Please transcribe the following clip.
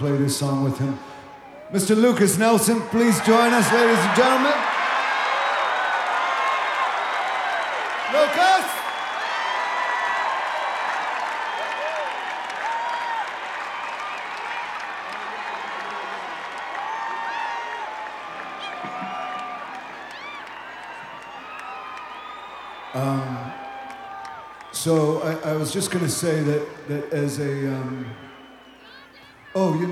play this song with him. Mr. Lucas Nelson, please join us, ladies and gentlemen. Lucas! So I was just going to say that as a,